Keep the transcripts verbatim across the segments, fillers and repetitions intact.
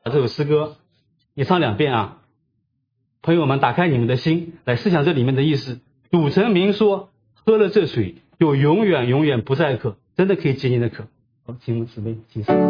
把这首诗歌也唱两遍啊。朋友们，打开你们的心，来思想这里面的意思。赌城明说，喝了这水就永远永远不再渴，真的可以解你的渴。好，请我们姊妹请上。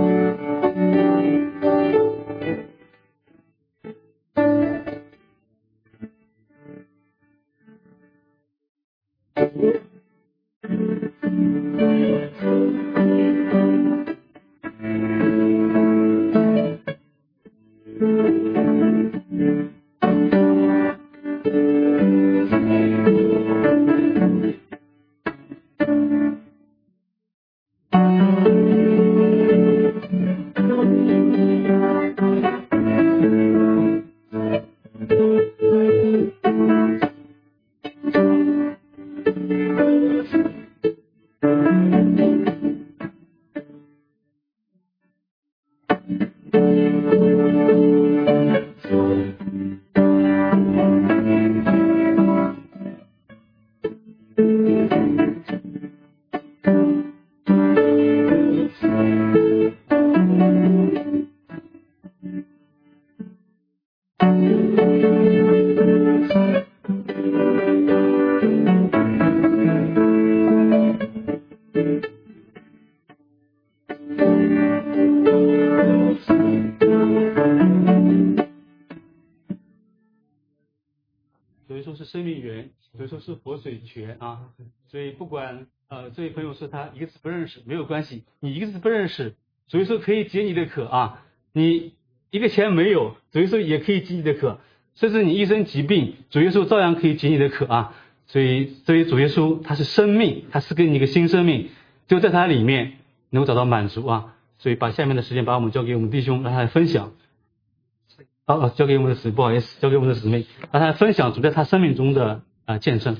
有一说是生命源，有一说是活水泉啊，所以不管呃这位朋友说他一个字不认识没有关系，你一个字不认识，所以说可以解你的渴啊，你一个钱没有，所以说也可以解你的渴，甚至你一身疾病，主耶稣照样可以解你的渴啊，所以这位主耶稣他是生命，他是给你一个新生命，就在他里面能够找到满足啊，所以把下面的时间把我们交给我们弟兄让他来分享。好、哦，交给我们的姊妹，不好意思，交给我们的姊妹，让他分享主在他生命中的啊、呃、见证。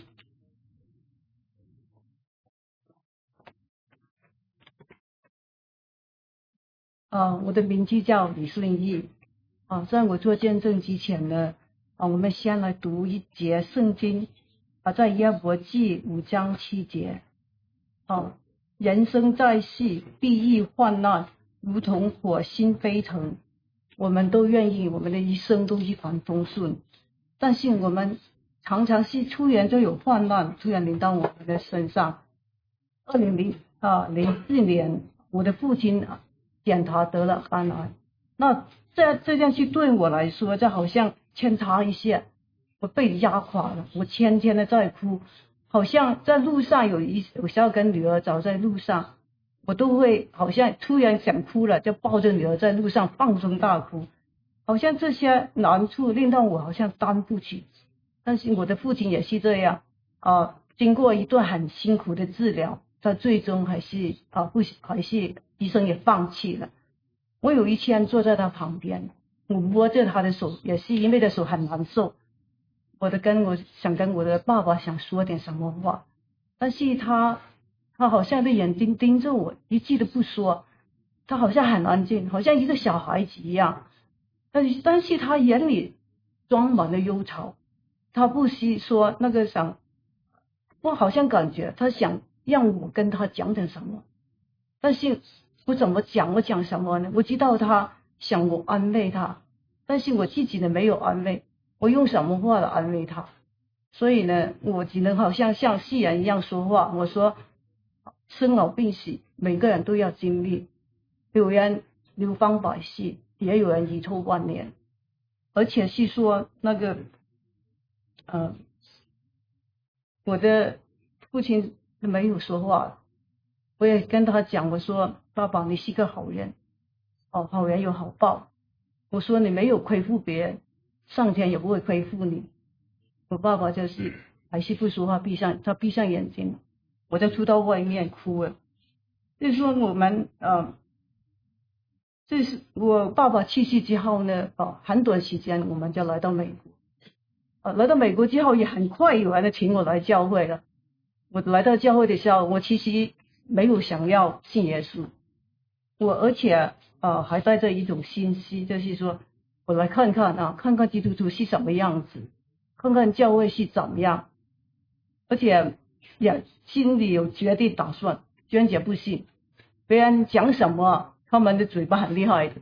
啊，我的名字叫李顺义。啊，在我做见证之前呢，啊，我们先来读一节圣经，啊，在约伯记五章七节。啊，人生在世，必遇患难，如同火星飞腾。我们都愿意我们的一生都一帆风顺，但是我们常常是突然就有患难突然临到我们的身上。二零零啊零四年，我的父亲检查得了肝癌，那这这件事对我来说，就好像牵插一下，我被压垮了，我天天的在哭，好像在路上有一有时候跟女儿走在路上。我都会好像突然想哭了，就抱着女儿在路上放声大哭，好像这些难处令到我好像担不起。但是我的父亲也是这样啊，经过一段很辛苦的治疗，他最终还是啊不还是医生也放弃了。我有一天坐在他旁边，我摸着他的手，也是因为的手很难受，我的跟我想跟我的爸爸想说点什么话，但是他。他好像的眼睛盯着我，一句都不说，他好像很安静，好像一个小孩子一样，但是但是他眼里装满了忧愁，他不惜说那个想，我好像感觉他想让我跟他讲点什么，但是我怎么讲，我讲什么呢？我知道他想我安慰他，但是我自己呢没有安慰，我用什么话来安慰他？所以呢，我只能好像像世人一样说话，我说。生老病死，每个人都要经历，有人流芳百世，也有人遗臭万年，而且是说那个，呃，我的父亲没有说话，我也跟他讲，我说爸爸你是个好人，哦，好人有好报，我说你没有亏负别人，上天也不会亏负你。我爸爸就是还是不说话，闭上他闭上眼睛。我就出到外面哭了，就是说我们呃，这是我爸爸去世之后呢，哦，很短时间我们就来到美国，呃，来到美国之后也很快有人请我来教会了。我来到教会的时候，我其实没有想要信耶稣，我而且呃还带着一种心思，就是说我来看看啊，看看基督徒是什么样子，看看教会是怎么样，而且。也心里有决定打算，坚决不信。别人讲什么，他们的嘴巴很厉害的，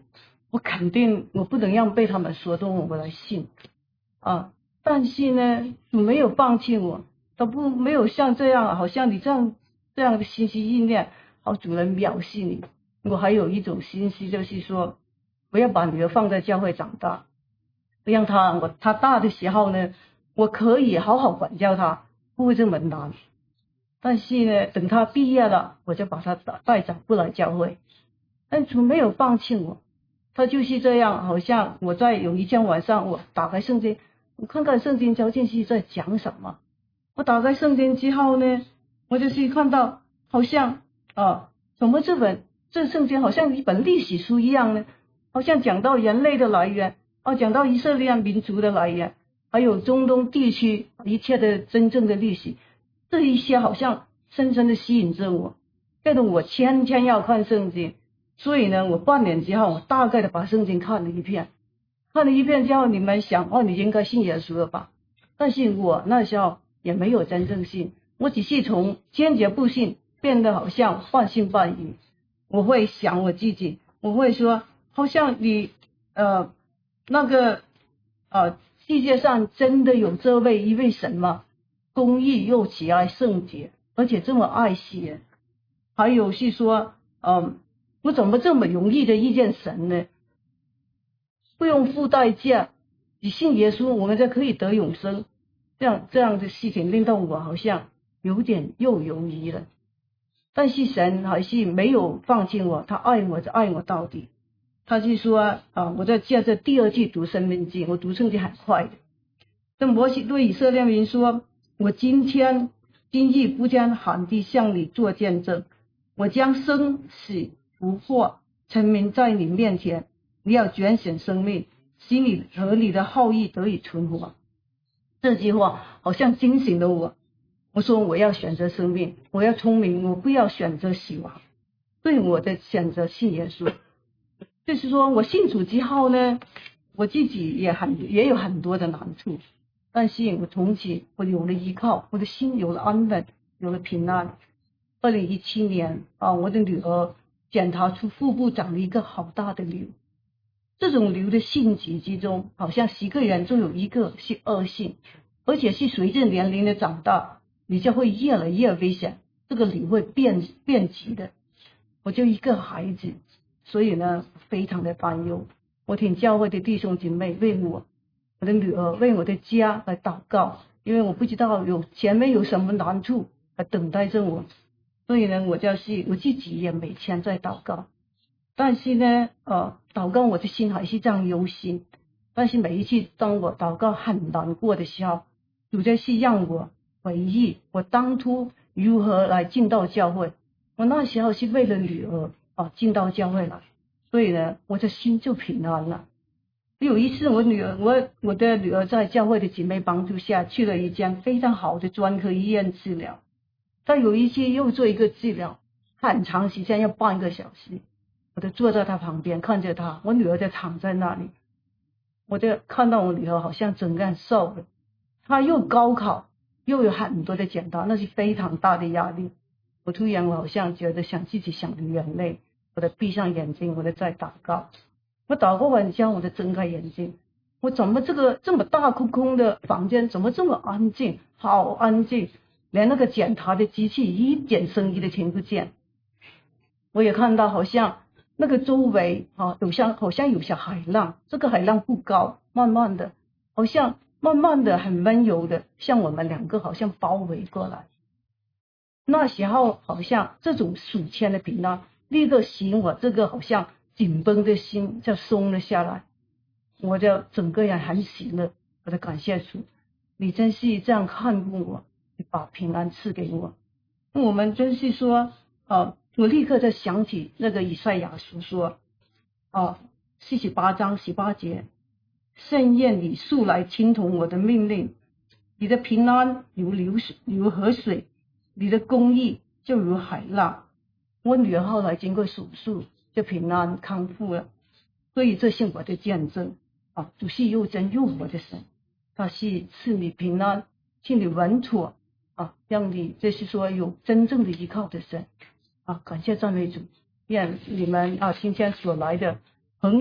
我肯定我不能让被他们说动我来信啊。但是呢，主没有放弃我，他不没有像这样，好像你这样这样的信息意念，好主人藐视你。我还有一种心思，就是说，我要把女儿放在教会长大，让她我她大的时候呢，我可以好好管教她，不会这么难。但是呢，等她毕业了，我就把她带走不来教会。但主没有放弃我，他就是这样，好像我在有一天晚上，我打开圣经，我看看圣经究竟是在讲什么。我打开圣经之后呢，我就是看到好像啊，怎么这本这圣经好像一本历史书一样呢？好像讲到人类的来源，哦，讲到以色列民族的来源，还有中东地区一切的真正的历史，这一些好像深深的吸引着我，觉得我天天要看圣经。所以呢，我半年之后，我大概的把圣经看了一遍，看了一遍之后，你们想，哦，你应该信耶稣了吧？但是我那时候也没有真正信，我只是从坚决不信变得好像半信半疑。我会想我自己，我会说，好像你呃那个呃世界上真的有这位一位神吗？公义又慈爱圣洁，而且这么爱惜人。还有是说，嗯、呃。我怎么这么容易的遇见神呢？不用付代价，只信耶稣，我们就可以得永生。这样这样的事情令到我好像有点又犹豫了。但是神还是没有放弃我，他爱我就爱我到底。他就说啊，我在借着第二季读生命记，我读圣经很快的。那摩西对以色列民说：“我今天今日不将喊地向你做见证，我将生死不惑陈明在你面前，你要拣选生命，使你和你的后裔得以存活。”这句话好像惊醒了我。我说我要选择生命，我要聪明，我不要选择死亡。对，我的选择信耶稣。就是说我信主之后呢，我自己也很也有很多的难处，但是我从此我有了依靠，我的心有了安稳，有了平安。二零一七年啊，我的女儿检查出腹部长了一个好大的瘤，这种瘤的性质之中，好像十个人就有一个是恶性，而且是随着年龄的长大，你就会越来越危险，这个瘤会变变质的。我就一个孩子，所以呢非常的担忧。我请教会的弟兄姐妹为我、我的女儿、为我的家来祷告，因为我不知道有前面有什么难处来等待着我。所以呢，我就是我自己也每天在祷告，但是呢，呃，祷告我的心还是这样忧心。但是每一次当我祷告很难过的时候，主就是让我回忆我当初如何来进到教会。我那时候是为了女儿啊进到教会来，所以呢，我的心就平安了。有一次，我女儿，我我的女儿在教会的姐妹帮助下，去了一间非常好的专科医院治疗。她有一次又做一个治疗，很长时间，要半个小时。我就坐在她旁边看着她，我女儿就躺在那里，我就看到我女儿好像整个人瘦了。她又高考，又有很多的检查，那是非常大的压力。我突然我好像觉得想自己想流眼泪，我就闭上眼睛，我就在祷告。我祷告完之后，我就睁开眼睛，我怎么这个这么大空空的房间，怎么这么安静，好安静，连那个检查的机器一点声音都听不见。我也看到好像那个周围啊，有像好像有些海浪，这个海浪不高，慢慢的，好像慢慢的很温柔的，向我们两个好像包围过来。那时候好像这种数千的平安，立刻使我这个好像紧绷的心就松了下来，我就整个人很喜乐。我就感谢主，你真是这样看顾我，你把平安赐给我。我们真是说，呃，我立刻就想起那个以赛亚书说，啊，四十八章十八节，盛宴你素来听从我的命令，你的平安如流水，如河水。你的公义就如海浪。我女儿后来经过手术就平安康复了，所以这是我的见证啊！主是又真又活的神，他是赐你平安，赐你稳妥啊，让你就是说有真正的依靠的神啊！感谢赞美主，愿你们啊今天所来的朋友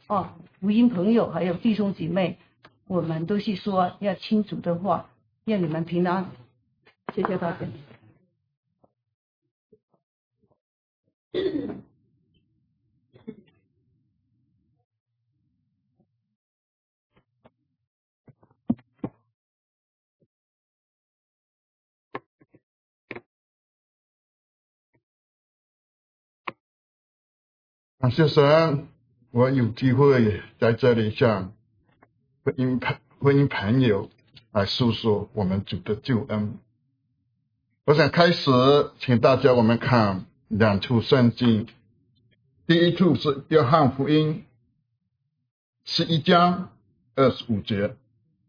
哦，福音朋友还有弟兄姐妹，我们都是说要清楚的话，愿你们平安。谢谢大家。 感谢神，我有机会在这里向婚姻朋婚姻朋友来诉说我们主的救恩。我想开始，请大家我们看两处圣经。第一处是约翰福音十一章二十五节。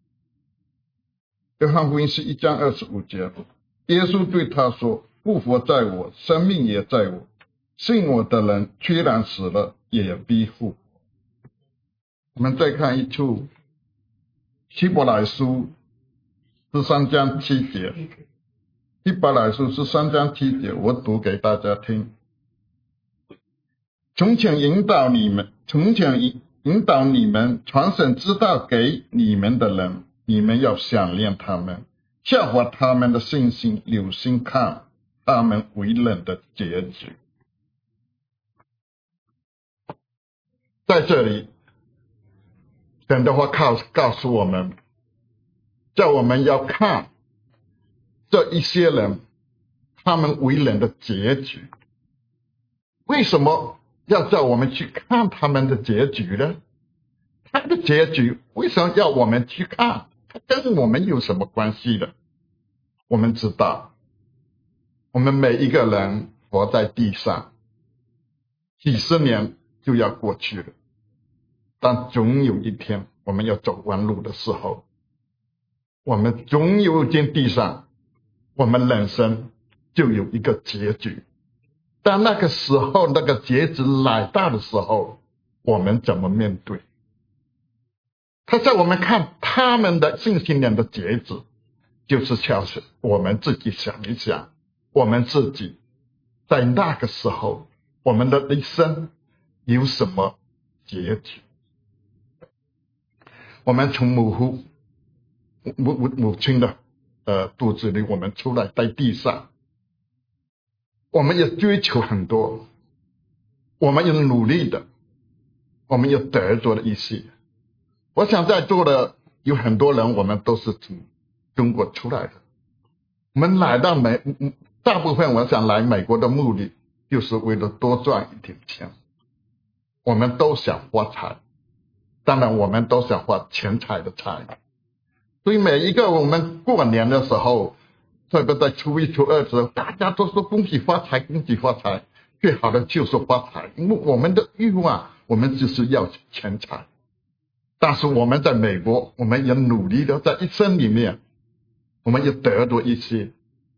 约翰福音十一章二十五节，耶稣对他说：“复活在我，生命也在我。信我的人，虽然死了，也必复活。”我们再看一处希伯来书十三章七节。希伯来书十三章七节，我读给大家听。从前引导你们，从前引导你们传神之道给你们的人，你们要想念他们，效法他们的信心，留心看他们为人的结局。在这里，神的话告告诉我们，叫我们要看这一些人他们为人的结局。为什么要叫我们去看他们的结局呢？他的结局为什么要我们去看？他跟我们有什么关系的？我们知道，我们每一个人活在地上，几十年就要过去了，但总有一天我们要走弯路的时候，我们总有一天地上，我们人生就有一个结局。当那个时候，那个结局来到的时候，我们怎么面对？他叫我们看他们的信心人的结局，就是叫我们自己想一想，我们自己在那个时候，我们的一生有什么结局？我们从母父母母母亲的呃肚子里，我们出来在地上，我们也追求很多，我们也努力的，我们也得着了一些。我想在座的有很多人，我们都是从中国出来的。我们来到美，大部分我想来美国的目的，就是为了多赚一点钱。我们都想发财，当然我们都想发钱财的财。所以每一个我们过年的时候，特别在初一初二的时候，大家都说恭喜发财，恭喜发财。最好的就是发财，因为我们的欲望，我们就是要钱财。但是我们在美国，我们也努力的在一生里面，我们也得到一些，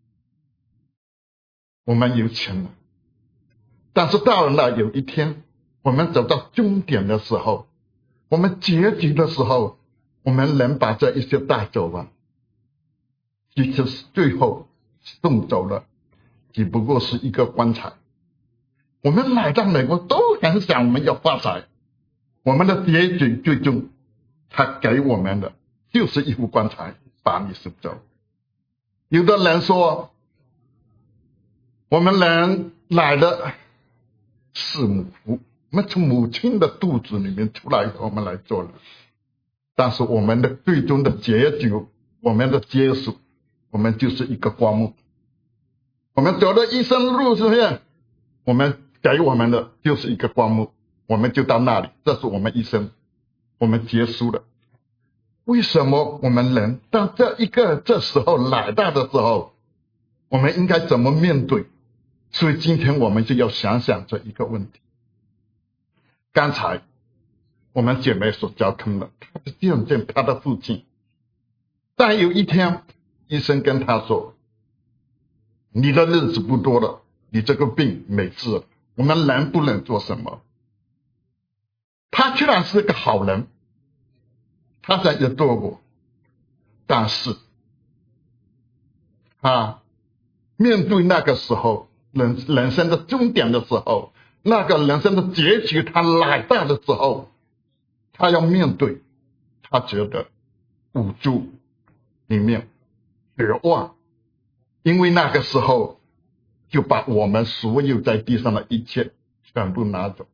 我们有钱了。但是到了那有一天，我们走到终点的时候，我们结局的时候，我们能把这一些带走吗？其实最后送走了，只不过是一个棺材。我们来到美国都很想我们要发财，我们的结局最终他给我们的就是一副棺材，把你送走。有的人说，我们人来的是母父，我们从母亲的肚子里面出来，我们来做人。但是我们的最终的结局，我们的结束，我们就是一个棺木。我们走的一生路上面，我们给我们的就是一个棺木，我们就到那里，这是我们一生，我们结束了。为什么我们人当这一个这时候来到的时候，我们应该怎么面对？所以今天我们就要想想这一个问题。刚才我们姐妹所交通了，她的见证她的父亲，但有一天医生跟她说，你的日子不多了，你这个病没治了，我们能不能做什么？他居然是个好人，他在也做过，但是他面对那个时候人人生的终点的时候，那个人生的结局他来到的时候， 他要面对他觉得无助里面绝望，因为那个时候就把我们所有在地上的一切全部拿走。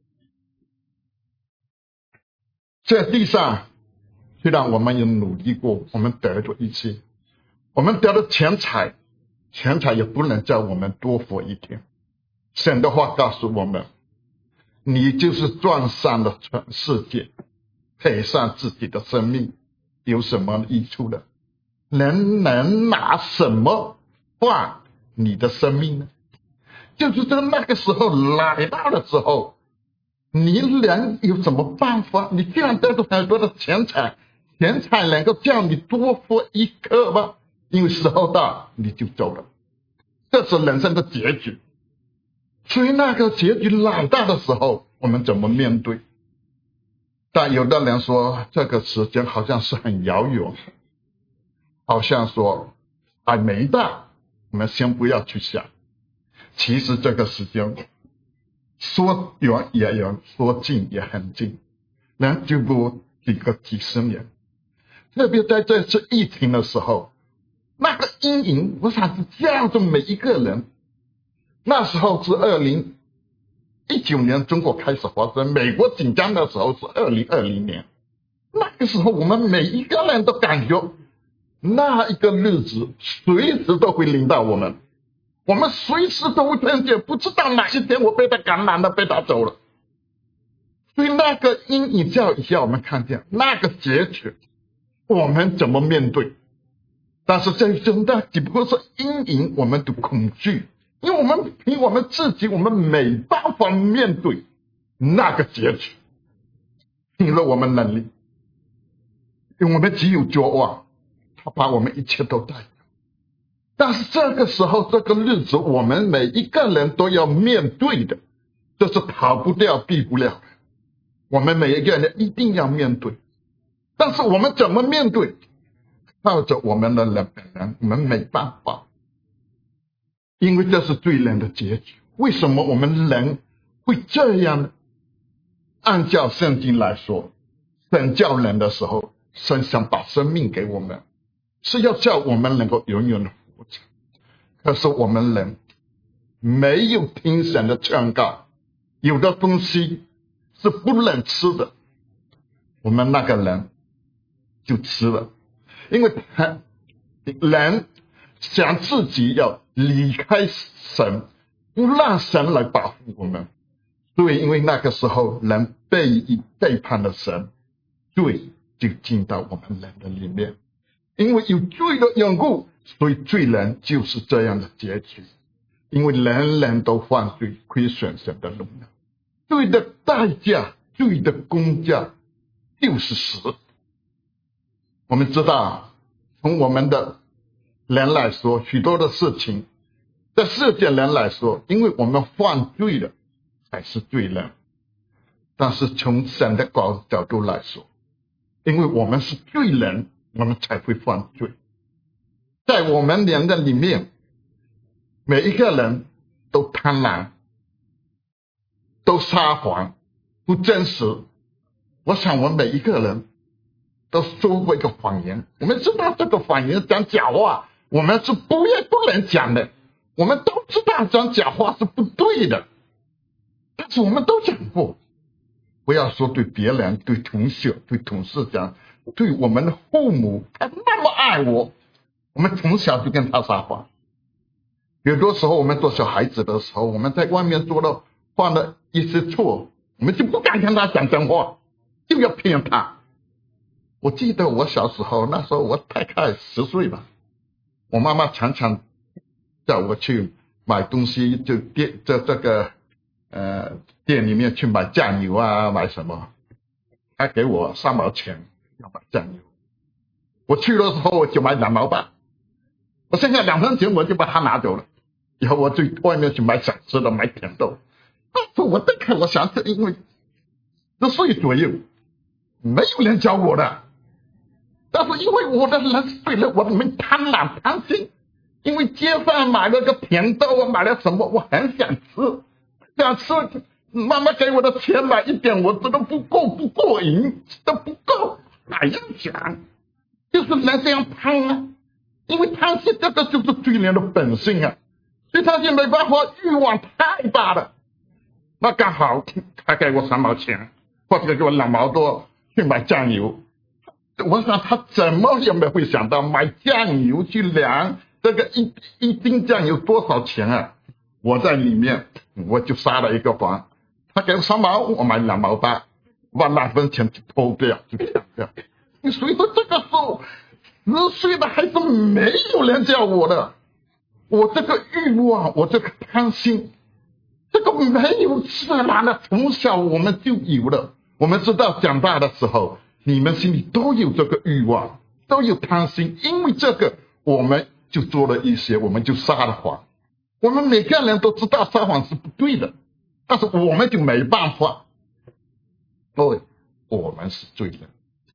在地上虽然我们有努力过，我们得着一切，我们得了钱财，钱财也不能叫我们多活一天。神的话告诉我们，你就是赚上了全世界，赔上自己的生命，有什么益处呢？人能拿什么换你的生命呢？就是在那个时候来到的时候，你人有什么办法？你既然得到很多的钱财，钱财能够叫你多活一刻吗？因为时候到你就走了，这是人生的结局。所以那个结局来到的时候，我们怎么面对？但有的人说这个时间好像是很遥远，好像说还没到，我们先不要去想。其实这个时间说远也远，说近也很近，人就不几个几十年。特别在这次疫情的时候，那个阴影我想是叫着每一个人。那时候是二零一九年中国开始发生，美国紧张的时候是二零二零年。那个时候我们每一个人都感觉那一个日子随时都会临到我们，我们随时都会听见，不知道哪一天我被他感染了，被他走了。所以那个阴影叫一下，我们看见那个结局我们怎么面对？但是这真的只不过是阴影，我们的恐惧，因为我们凭我们自己，我们没办法面对那个结局，凭了我们能力，因为我们只有绝望，他把我们一切都带走。但是这个时候，这个日子，我们每一个人都要面对的，这是逃不掉、避不了的。我们每一个人一定要面对，但是我们怎么面对？靠着我们的人本人，我们没办法，因为这是罪人的结局。为什么我们人会这样呢？按照圣经来说，神造人的时候，神想把生命给我们，是要叫我们能够永远的活着。可是我们人没有听神的劝告，有的东西是不能吃的，我们那个人就吃了。因为他人想自己要离开神，不让神来保护我们，所以因为那个时候人背背叛了神，罪就进到我们人的里面。因为有罪的缘故，所以罪人就是这样的结局。因为人人都犯罪，亏损神的荣耀，罪的代价，罪的工价就是死。我们知道，从我们的人来说，许多的事情，在世界人来说，因为我们犯罪了，才是罪人。但是从神的角度来说，因为我们是罪人，我们才会犯罪。在我们人的里面，每一个人都贪婪，都撒谎，不真实。我想我们每一个人都说过一个谎言，我们知道这个谎言讲假话，我们是不也不能讲的，我们都知道讲假话是不对的，但是我们都讲过。不要说对别人，对同学，对同事讲，对我们的父母，他那么爱我，我们从小就跟他撒谎。有多时候我们做小孩子的时候，我们在外面做了犯了一些错，我们就不敢跟他讲真话，就要骗他。我记得我小时候，那时候我大概十岁吧，我妈妈常常叫我去买东西，就店这这个呃店里面去买酱油啊，买什么，她给我三毛钱要买酱油，我去的时候我就买两毛八，我剩下两分钱我就把它拿走了，以后我去外面去买小吃的，买甜豆。但是我这个我想是因为十岁左右，没有人教我的。但是因为我的人对了，我们贪婪贪心，因为街上买了个甜豆，我买了什么，我很想吃，想吃妈妈给我的钱买一点，我这都不够，不过瘾，都不够，还要讲，就是人这样贪啊，因为贪心这个就是罪人的本性啊，所以贪心没办法，欲望太大了。那刚好他给我三毛钱，或者给我两毛多去买酱油，我想他怎么也没会想到买酱油去量这个一一斤酱油多少钱啊？我在里面我就撒了一个谎，他给我三毛，我买两毛八，把那份钱就偷掉，就抢掉。所以说这个时候十岁的孩子没有人教我的，我这个欲望，我这个贪心，这个没有自然的，从小我们就有了。我们知道长大的时候，你们心里都有这个欲望，都有贪心，因为这个我们就做了一些，我们就撒了谎。我们每个人都知道撒谎是不对的，但是我们就没办法，因为我们是罪人，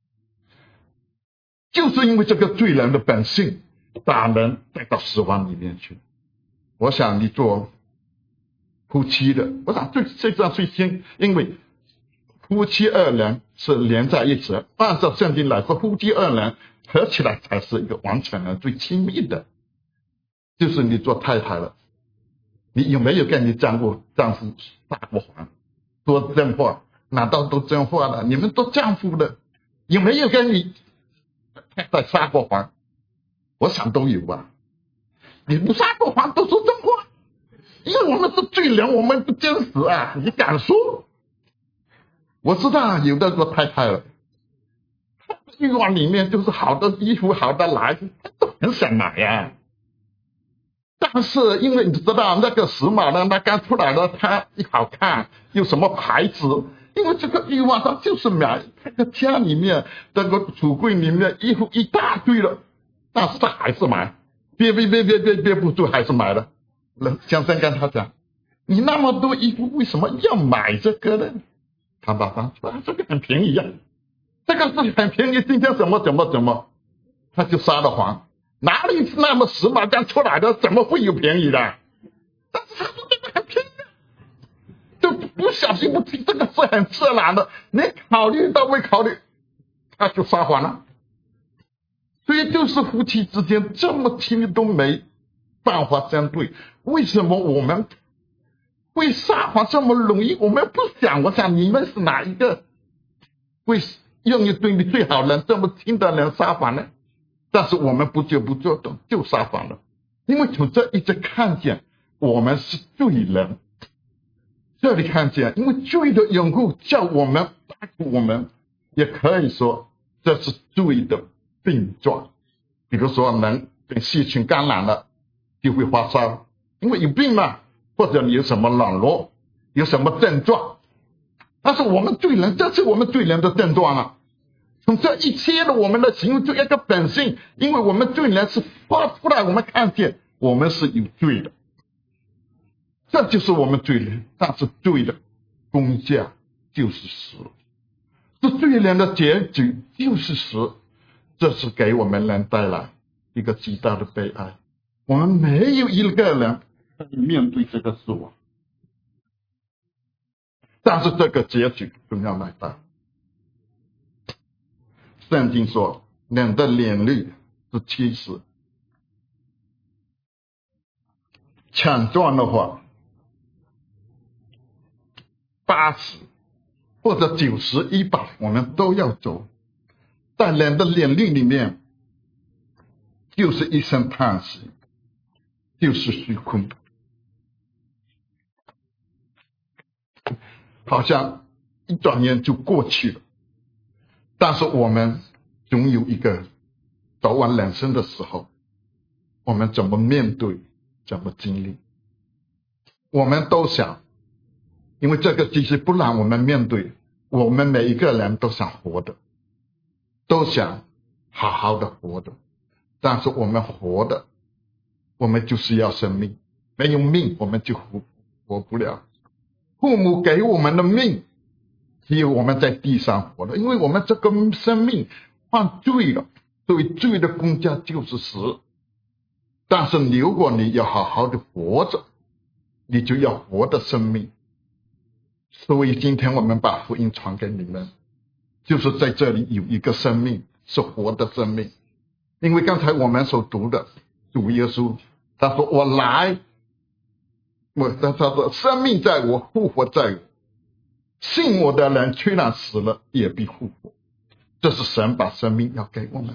就是因为这个罪人的本性把人带到死亡里面去。我想你做夫妻的，我想最最上最先，因为夫妻二人是连在一起，按照圣经来说，夫妻二人合起来才是一个完全的最亲密的。就是你做太太了，你有没有跟你丈夫丈夫撒过谎，说真话？难道都真话了？你们都丈夫了，有没有跟你太太撒过谎？我想都有吧。你不撒过谎都说真话，因为我们是罪人，我们不真实啊！你敢说？我知道有的做太太了，欲望里面就是好的衣服好的来，都很想买呀。但是因为你知道那个时髦的，那刚出来的，它一好看，有什么牌子？因为这个欲望，它就是买。那个家里面这个橱柜里面衣服一大堆了，但是他还是买，憋憋憋憋憋憋不住，还是买了。先生跟他讲：“你那么多衣服，为什么要买这个呢？”他爸爸说：“这个很便宜呀、啊，这个是很便宜，今天怎么怎么怎么，他就撒了谎。哪里是那么时髦刚出来的，怎么会有便宜的？但是他说这个很便宜，就不小心不听，这个是很自然的，你考虑都没考虑，他就撒谎了。所以就是夫妻之间这么亲密都没办法相对，为什么我们会撒谎这么容易？我们不想，我想你们是哪一个会愿意对你最好人这么亲的人撒谎呢？但是我们不就不做的就撒谎了，因为从这一直看见我们是罪人，这里看见，因为罪的缘故叫我们，我们也可以说这是罪的病状。比如说人跟细菌感染了就会发烧，因为有病嘛，或者你有什么软弱，有什么症状，但是我们罪人，这是我们罪人的症状啊。从这一切的我们的行为就一个本性，因为我们罪人是发出来，我们看见我们是有罪的，这就是我们罪人。但是罪的工价就是死，这罪人的结局就是死，这是给我们人带来一个极大的悲哀。我们没有一个人可以面对这个死亡，但是这个结局总要来到。圣经说人的年龄是七十，强壮的话八十或者九十一百我们都要走，但人的年龄里面就是一声叹息，就是虚空，好像一转眼就过去了。但是我们总有一个走完人生的时候，我们怎么面对，怎么经历。我们都想，因为这个其实不让我们面对，我们每一个人都想活的，都想好好的活的，但是我们活的，我们就是要生命，没有命我们就活活不了。父母给我们的命只有我们在地上活的，因为我们这个生命犯罪了，所以罪的工价就是死。但是如果你要好好的活着，你就要活的生命， 所以今天我们把福音传给你们，就是在这里有一个生命，是活的生命。因为刚才我们所读的主耶稣，他说我来，我他他说生命在我，复活在我，信我的人虽然死了也必复活。这是神把生命要给我们，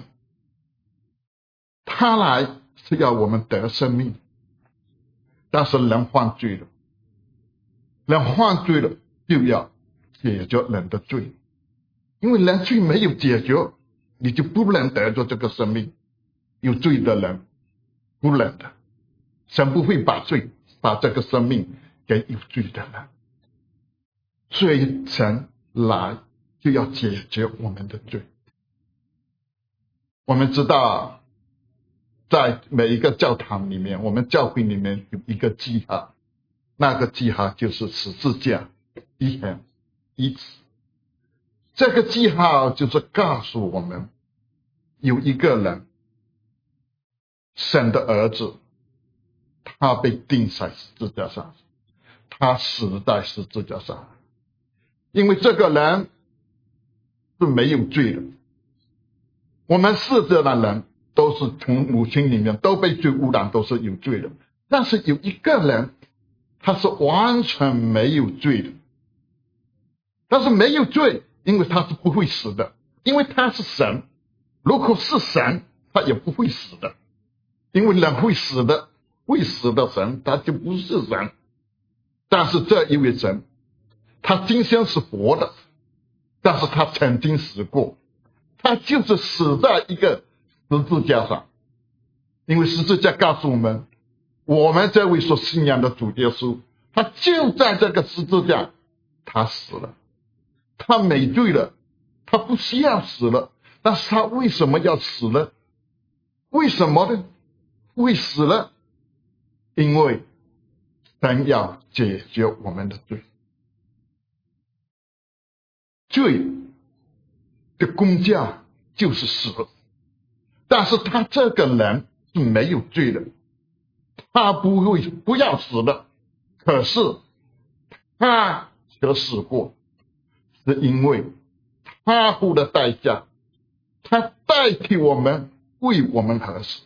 他来是要我们得生命，但是人犯罪了，人犯罪了就要解决人的罪，因为人罪没有解决，你就不能得着这个生命。有罪的人不能的，神不会把罪把这个生命给有罪的人，所以神来就要解决我们的罪。我们知道在每一个教堂里面，我们教会里面有一个记号，那个记号就是十字架，一横一直。这个记号就是告诉我们有一个人，神的儿子，他被钉在十字架上，他死在十字架上，因为这个人是没有罪的。我们世界的人都是从母亲里面都被罪污染，都是有罪的，但是有一个人他是完全没有罪的，但是没有罪，因为他是不会死的，因为他是神。如果是神，他也不会死的，因为人会死的，会死的神他就不是神。但是这一位神，他今生是活的，但是他曾经死过，他就是死在一个十字架上。因为十字架告诉我们，我们这位所信仰的主耶稣，他就在这个十字架他死了，他没罪了，他不需要死了，但是他为什么要死呢？为什么呢？会死了，因为神要解决我们的罪。罪的工价就是死，但是他这个人是没有罪的，他不会不要死的，可是他却死过，是因为他付的代价，他代替我们为我们而死。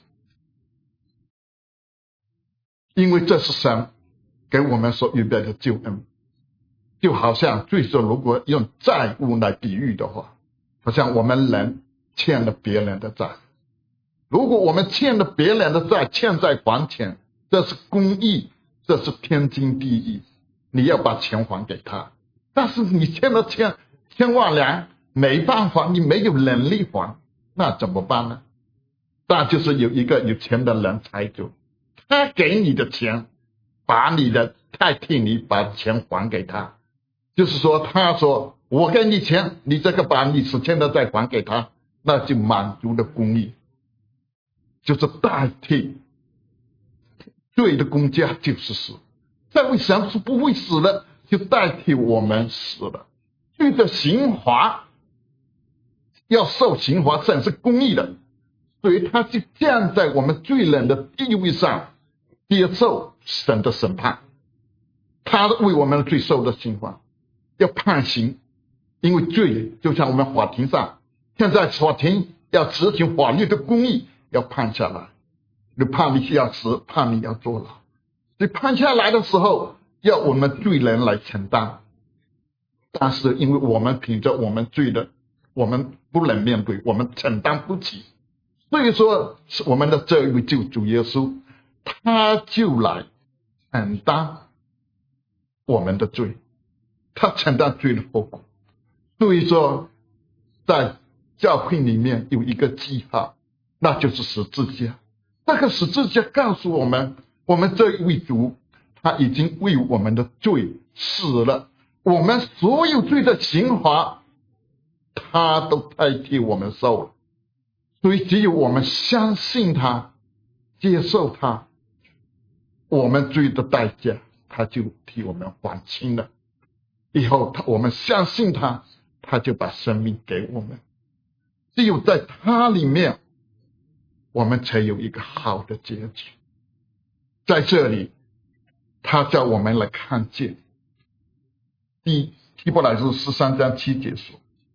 因为这是神给我们所预备的救恩，就好像罪说如果用债务来比喻的话，好像我们人欠了别人的债，如果我们欠了别人的债，欠债还钱，这是公义，这是天经地义，你要把钱还给他。但是你欠了千千万两，没办法，你没有能力还，那怎么办呢？那就是有一个有钱的人财主，他给你的钱，把你的代替你把钱还给他，就是说他说我给你钱，你这个把你所欠的债还给他，那就满足了公义，就是代替罪的工价就是死。这位神是不会死的，就代替我们死了。罪的刑罚要受刑罚，神是公义的，所以他就站在我们罪人的地位上接受神的审判，他为我们的罪受的刑罚要判刑。因为罪就像我们法庭上，现在法庭要执行法律的公义，要判下来，你判你要死，判你要坐牢，所以判下来的时候要我们罪人来承担。但是因为我们凭着我们罪的，我们不能面对，我们承担不起，所以说我们的这一位救主耶稣，他就来承担我们的罪，他承担罪的后果。所以说在教会里面有一个记号，那就是十字架。那个十字架告诉我们，我们这一位主他已经为我们的罪死了，我们所有罪的刑罚他都代替我们受了。所以只有我们相信他，接受他，我们罪的代价他就替我们还清了。以后他我们相信他，他就把生命给我们。只有在他里面，我们才有一个好的结局。在这里他叫我们来看见， 第希伯来书十三章七节说，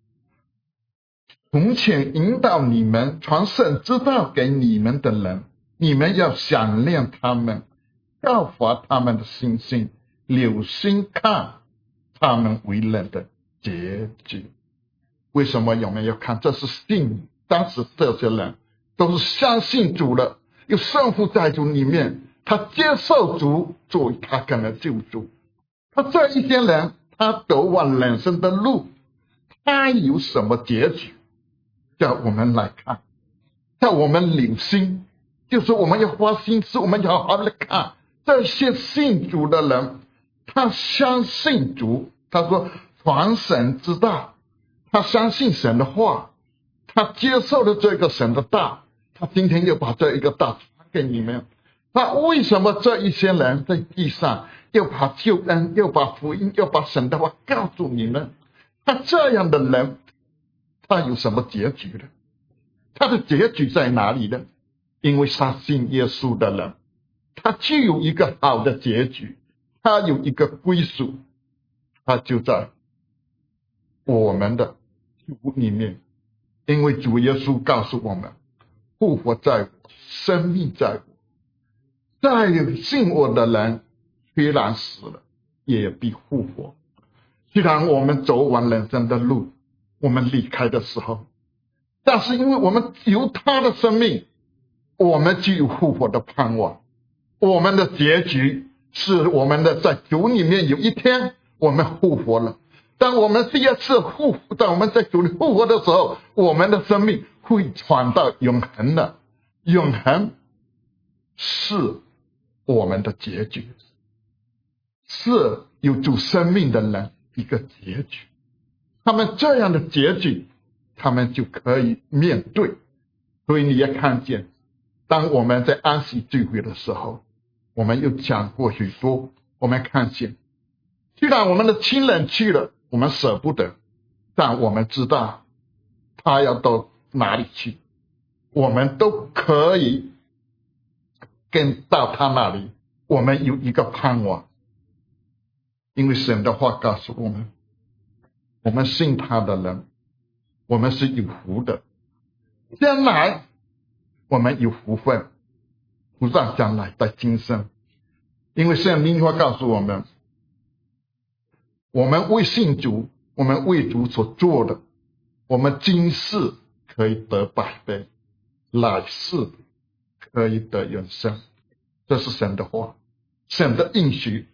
从前引导你们传神之道给你们的人，你们要想念他们，效法他们的信心，留心看他们为人的结局。为什么我们要看？这是信，当时这些人都是相信主了，有圣父在主里面，他接受主作为他个人的救主。他这一些人，他走完人生的路，他有什么结局？叫我们来看，叫我们留心，就是我们要花心思，我们要好好的看这些信主的人，他相信主，他说传神之道，他相信神的话，他接受了这个神的道，他今天又把这一个道传给你们。那为什么这一些人在地上又把救恩，又把福音，又把神的话告诉你们？他这样的人，他有什么结局呢？他的结局在哪里呢？因为他信耶稣的人，他就有一个好的结局，他有一个归属，他就在我们的主里面。因为主耶稣告诉我们，复活在我，生命在我，在信我的人虽然死了，也必复活。虽然我们走完人生的路，我们离开的时候，但是因为我们有他的生命，我们就有复活的盼望。我们的结局是我们的在主里面有一天我们复活了。当我们第二次复活，当我们在主里复活的时候，我们的生命会传到永恒的。永恒是我们的结局，是有主生命的人一个结局。他们这样的结局，他们就可以面对。所以你也看见，当我们在安息聚会的时候，我们又讲过许多，我们看见虽然我们的亲人去了，我们舍不得，但我们知道他要到哪里去，我们都可以跟到他那里。我们有一个盼望，因为神的话告诉我们，我们信他的人，我们是有福的，将来我们有福分，不但将来在今生。因为圣经话告诉我们，我们为信主，我们为主所做的，我们今世可以得百倍，来世可以得永生。这是神的话，神的应许。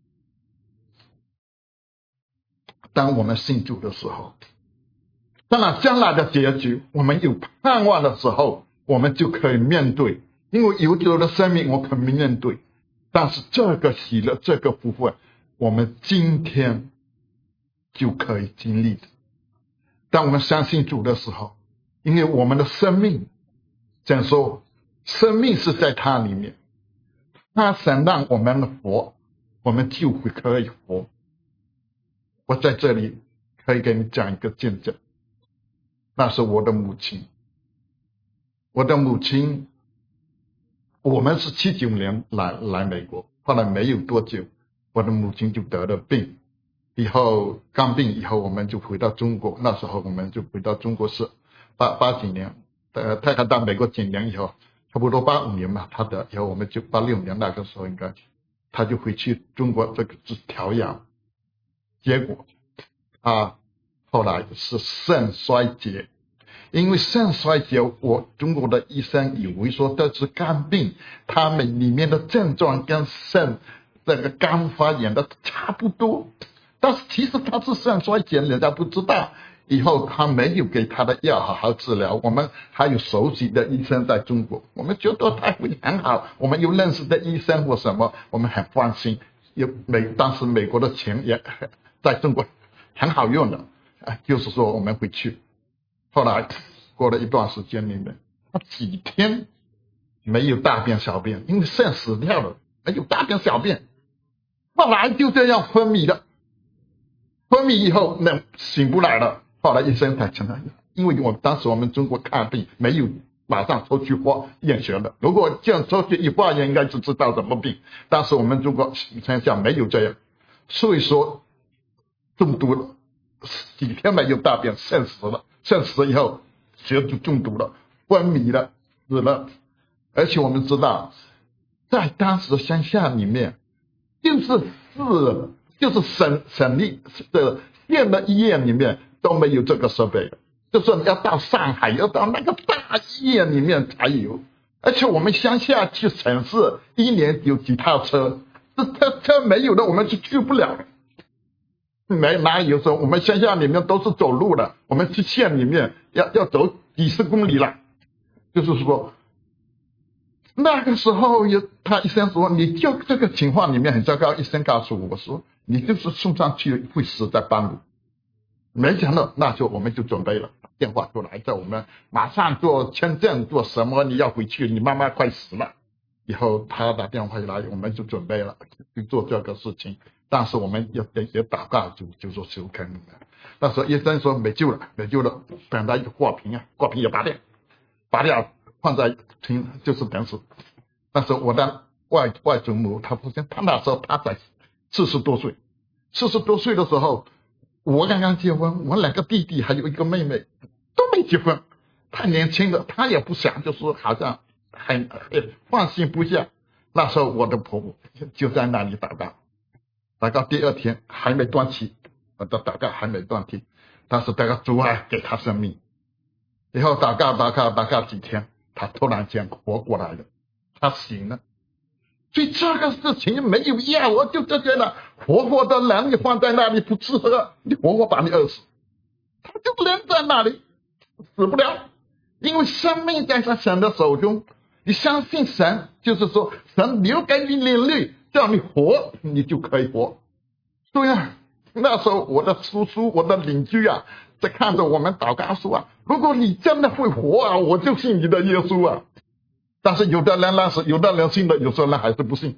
当我们信主的时候，当然将来的结局我们有盼望的时候，我们就可以面对。因为有主的生命我可以面对，但是这个喜乐，这个福分，我们今天就可以经历的。当我们相信主的时候，因为我们的生命，讲说生命是在他里面，他想让我们活，我们就会可以活。我在这里可以给你讲一个见证，那是我的母亲。我的母亲，我们是七九年来来美国，后来没有多久，我的母亲就得了病，以后刚病以后我们就回到中国。那时候我们就回到中国是八八几年，呃，太太到美国几年以后，差不多八五年嘛，他得以后我们就八六年那个时候应该，他就回去中国这个治调养，结果他后来是肾衰竭。因为肾衰竭，我中国的医生以为说这是肝病，他们里面的症状跟肾这个肝发炎的差不多，但是其实他是肾衰竭，人家不知道。以后他没有给他的药好好治疗，我们还有熟悉的医生在中国，我们觉得他会很好，我们有认识的医生或什么，我们很放心。有美当时美国的钱也在中国很好用的，就是说我们会去。后来过了一段时间里面，他几天没有大便小便，因为肾死掉了，没有大便小便，后来就这样昏迷了。昏迷以后那醒不来了，后来医生才承认，因为我们当时我们中国看病没有马上抽去化验血的，如果这样抽去一化验应该就知道什么病，但是我们中国现在没有这样，所以说中毒了，几天没有大便，肾死了，肾死了以后血就中毒了，昏迷了，死了。而且我们知道，在当时的乡下里面，就是是就是省省立的县的医院里面都没有这个设备，就是要到上海，要到那个大医院里面才有。而且我们乡下去城市，一年有几套车，这车车没有的，我们是去不了。没哪有说我们乡下里面都是走路的，我们去县里面要要走几十公里了。就是说，那个时候有他医生说，你就这个情况里面很糟糕，医生告诉我，我说你就是送上去会死在半路。没想到，那就我们就准备了，电话就来叫我们马上做签证，做什么？你要回去，你妈妈快死了。以后他打电话来，我们就准备了去做这个事情。但是我们也也也祷告，就就说求肯了。那时候医生说没救了，没救了，等他一个挂瓶啊，挂瓶也拔掉，拔掉放在瓶就是等死。那时候我的外外祖母，她父亲，他那时候他才四十多岁，四十多岁的时候。我刚刚结婚，我两个弟弟还有一个妹妹都没结婚，太年轻了，他也不想，就是好像很放心不下。那时候我的婆婆就在那里祷告，祷告第二天还没断气，我的祷告还没断气，但是这个主啊给他生命。以后祷告祷告祷告几天，他突然间活过来了，他醒了。所以这个事情没有药，我就这些了，活活的人你放在那里不吃喝，你活活把你饿死，他就连在那里死不了，因为生命在他神的手中。你相信神，就是说神留给你灵力，叫你活，你就可以活。对啊，那时候我的叔叔，我的邻居啊，在看着我们祷告说啊，如果你真的会活啊，我就信你的耶稣啊。但是有的人那是有的人信的，有的人还是不信，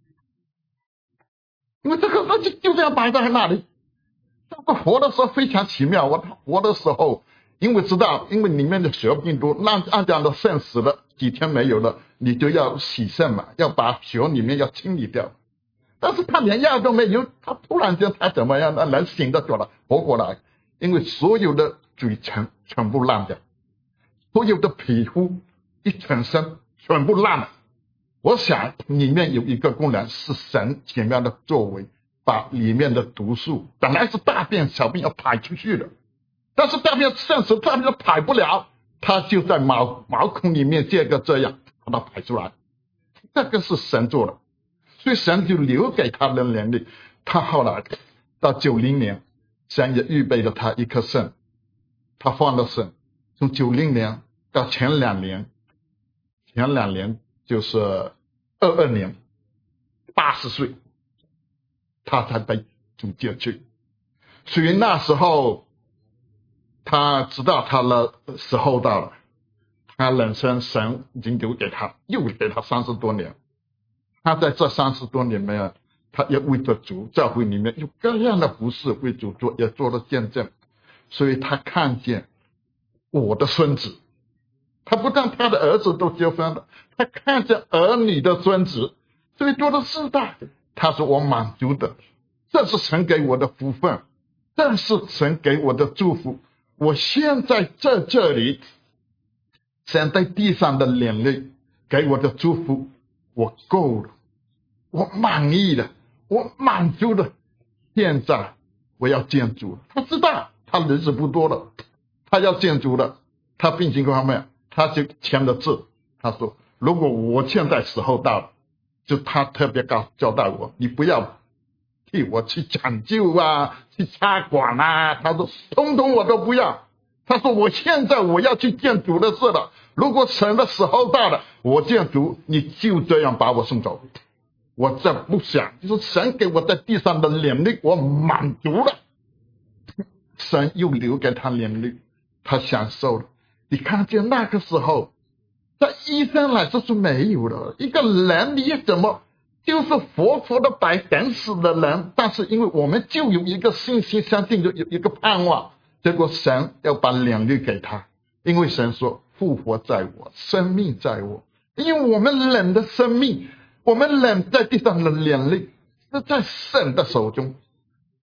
因为这个东西就这样摆在那里。这个活的时候非常奇妙，我活的时候，因为知道，因为里面的血病多，那按这样的肾死了几天没有了，你就要洗肾嘛，要把血里面要清理掉。但是他连药都没有，他突然间他怎么样呢？人醒得过来，活过来，因为所有的嘴唇全部烂掉，所有的皮肤一全身全部烂了。我想里面有一个功能是神奇妙的作为，把里面的毒素本来是大便小便要排出去的，但是大便暂时大便排不了，它就在毛毛孔里面这个这样把它排出来，这个是神做的，所以神就留给他的能力。他后来到九零年，神也预备了他一颗肾，他放了肾，从九零年到前两年。前两年就是二二年，八十岁，他才被主接去。所以那时候他知道他的时候到了，他人生神已经留给他，又给他三十多年。他在这三十多年里面，他也为着主，教会里面有各样的服事为主做，也做了见证。所以他看见我的孙子。他不但他的儿子都结婚了，他看着儿女的孙子，最多的世代，他说我满足的，这是神给我的福分，这是神给我的祝福。我现在在这里，神在地上的领力给我的祝福，我够了，我满意了，我满足了。现在我要见主了。他知道他日子不多了，他要见主了，他病情方面。他就签了字，他说如果我现在时候到了，就他特别告交代我，你不要替我去抢救啊，去插管啊，他说通通我都不要。他说我现在我要去见主的事了，如果神的时候到了，我见主，你就这样把我送走。我这不想，就是神给我在地上的能力我满足了，神又留给他能力，他享受了。你看见那个时候，在医生来说是没有的。一个人你怎么就是活活的摆等死的人，但是因为我们就有一个信心，相信有一个盼望，结果神要把能力给他，因为神说复活在我，生命在我。因为我们人的生命，我们人在地上的能力是在神的手中，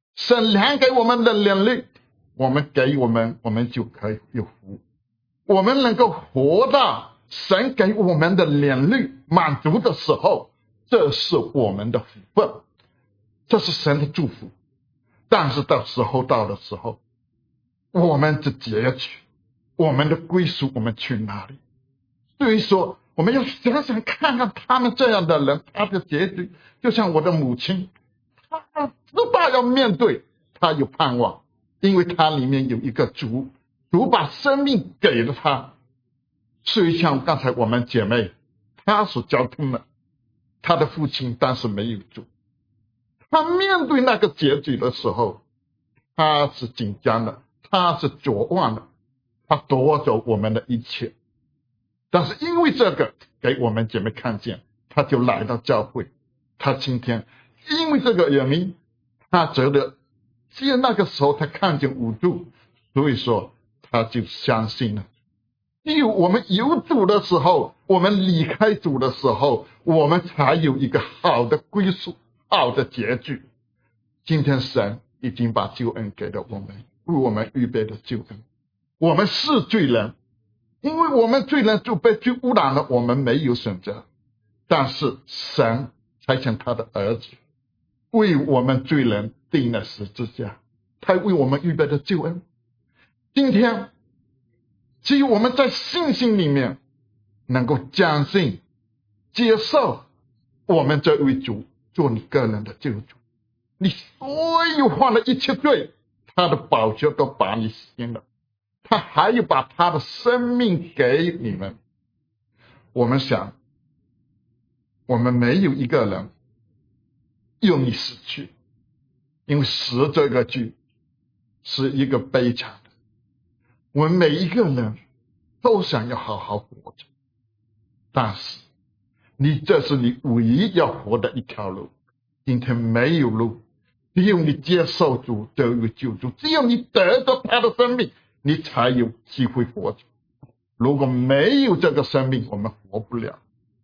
神量给我们的能力，我们给我们，我们就可以有福。我们能够活到神给我们的能力满足的时候，这是我们的福分，这是神的祝福。但是到时候到的时候，我们的结局，我们的归属，我们去哪里？所以说我们要想想看看他们这样的人，他的结局就像我的母亲，他知道要面对，他有盼望，因为他里面有一个主，主把生命给了他。所以像刚才我们姐妹，她所交通的，她的父亲当时没有主，他面对那个结局的时候，他是紧张的，他是绝望的，他夺走我们的一切。但是因为这个给我们姐妹看见，他就来到教会，他今天因为这个原因，他觉得只有那个时候他看见无助，所以说他就相信了。只有我们有主的时候，我们离开主的时候，我们才有一个好的归宿，好的结局。今天神已经把救恩给了我们，为我们预备的救恩。我们是罪人，因为我们罪人就被罪污染了，我们没有选择。但是神差遣他的儿子为我们罪人钉了十字架，他为我们预备的救恩。今天只有我们在信心里面能够相信接受我们这位主做你个人的救主，你所有犯的一切罪，他的宝血都把你洗了，他还有把他的生命给你们。我们想，我们没有一个人愿意死去，因为死这个句是一个悲惨的，我们每一个人都想要好好活着，但是你这是你唯一要活的一条路。今天没有路，只有你接受主这位救主，只有你得到他的生命，你才有机会活着。如果没有这个生命，我们活不了。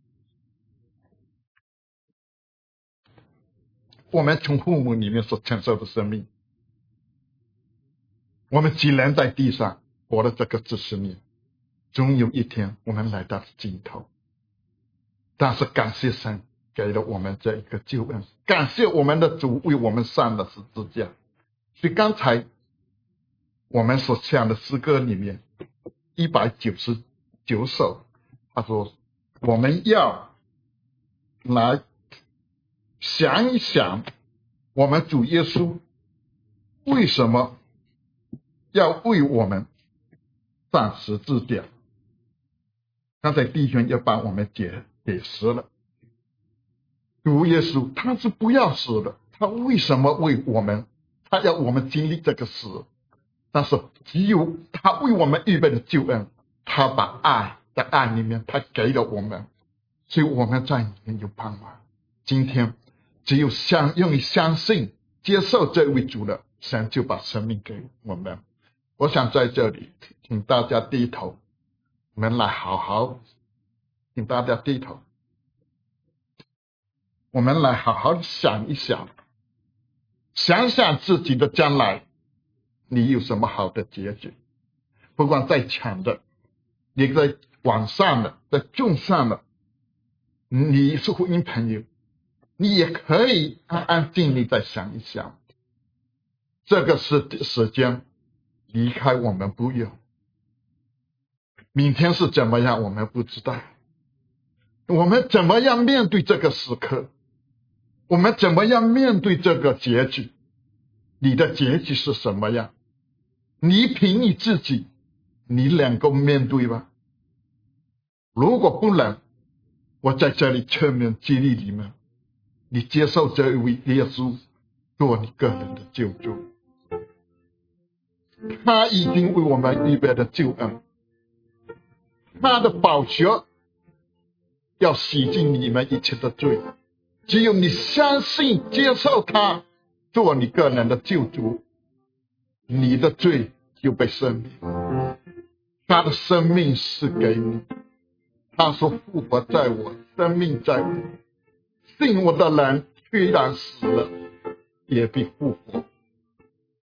我们从父母里面所承受的生命，我们既然在地上活了这个几十年，终有一天我们来到尽头。但是感谢神给了我们这一个救恩，感谢我们的主为我们上了十字架。所以刚才我们所唱的诗歌里面一百九十九首，他说我们要来想一想，我们主耶稣为什么要为我们上十字架。刚才弟兄也帮我们解解释了，主耶稣他是不要死的，他为什么为我们，他要我们经历这个死，但是只有他为我们预备的救恩，他把爱在爱里面他给了我们，所以我们在里面有盼望。今天只有相愿意相信接受这位主的，神就把生命给我们。我想在这里请大家低头，我们来好好请大家低头，我们来好好想一想，想想自己的将来，你有什么好的结局？不管在强的，你在网上的，在众上的，你是福音朋友，你也可以安安静静再想一想。这个是时间离开我们不远，明天是怎么样我们不知道，我们怎么样面对这个时刻，我们怎么样面对这个结局，你的结局是什么样，你凭你自己你能够面对吗？如果不能，我在这里全面激励你们，你接受这一位耶稣做你个人的救主，他已经为我们预备的救恩，他的宝血要洗净你们一切的罪，只有你相信接受他做你个人的救主，你的罪就被赦免。他的生命是给你，他说复活在我，生命在我，信我的人虽然死了也必复活，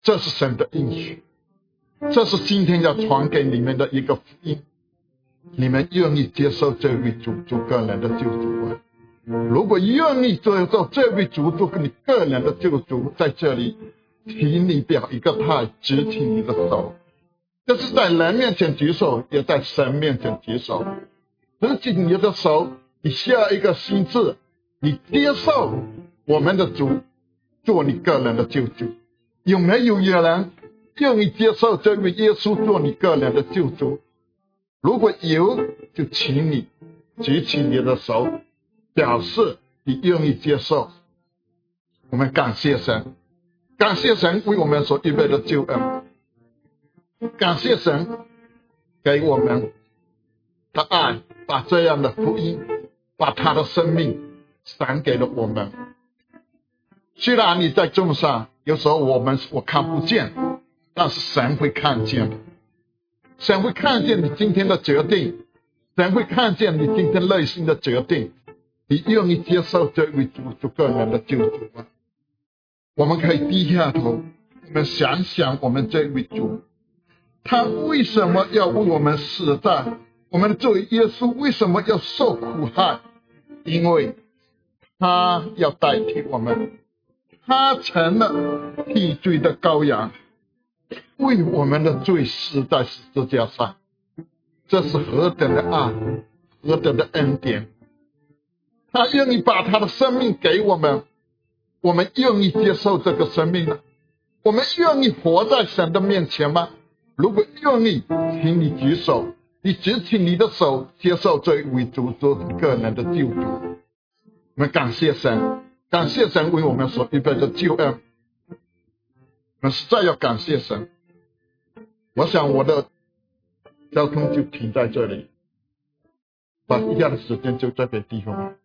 这是神的应许，这是今天要传给你们的一个福音。你们愿意接受这位主做个人的救主吗？如果愿意接受这位主做你个人的救主，在这里请你表一个态，举起你的手，这是在人面前举手，也在神面前举手。举起你的手，你下一个心志，你接受我们的主做你个人的救主。有没有人愿意接受这位耶稣做你个人的救主？如果有，就请你举起你的手，表示你愿意接受。我们感谢神，感谢神为我们所预备的救恩，感谢神给我们的爱，把这样的福音，把他的生命赏给了我们。虽然你在众上，有时候我们我看不见，但是神会看见的。神会看见你今天的决定，神会看见你今天内心的决定。你愿意接受这位主做个人的救主吗？我们可以低下头，我们想想我们这位主，他为什么要为我们死在？我们作为耶稣为什么要受苦害？因为他要代替我们，他成了替罪的羔羊，为我们的罪死在十字架上。这是何等的爱，何等的恩典！他愿意把他的生命给我们，我们愿意接受这个生命吗？我们愿意活在神的面前吗？如果愿意，请你举手，你举起你的手，接受这位主做个人的救主。我们感谢神，感谢神为我们所预备的救恩，我们实在要感谢神。我想我的交通就停在这里，把以下的时间就交给弟兄们。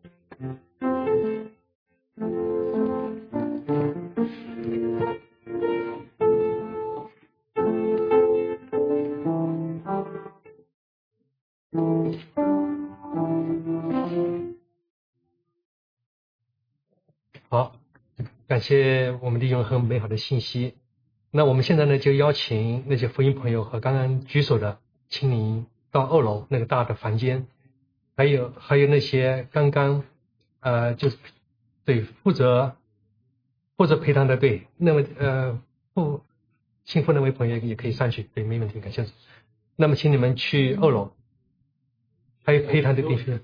好，感谢我们弟兄很美好的信息。那我们现在呢，就邀请那些福音朋友和刚刚举手的，请你到二楼那个大的房间，还有还有那些刚刚呃就是对负责负责陪堂的对，那么呃不幸福那位朋友也可以上去，对，没问题，感谢。那么请你们去二楼，还有陪堂的弟兄，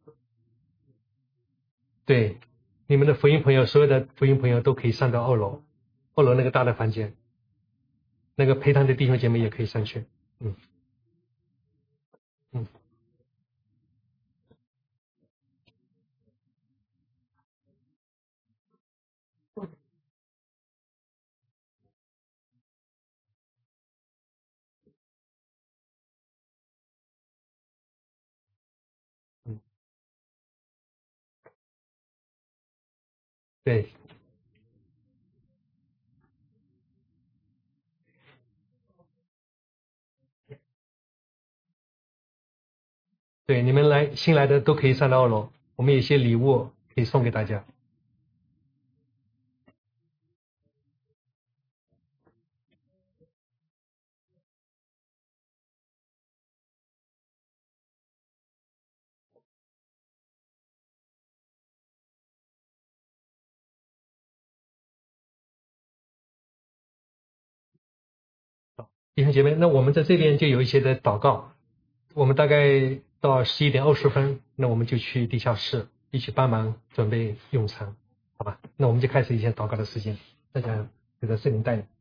对。你们的福音朋友，所有的福音朋友都可以上到二楼，二楼那个大的房间，那个陪堂的弟兄姐妹也可以上去。嗯嗯，嗯，对。对，你们来新来的都可以上到二楼，我们有些礼物可以送给大家。好，弟兄姐妹，那我们在这边就有一些的祷告，我们大概到十一点二十分，那我们就去地下室一起帮忙准备用餐，好吧？那我们就开始一些祷告的时间，大家给个圣灵带领。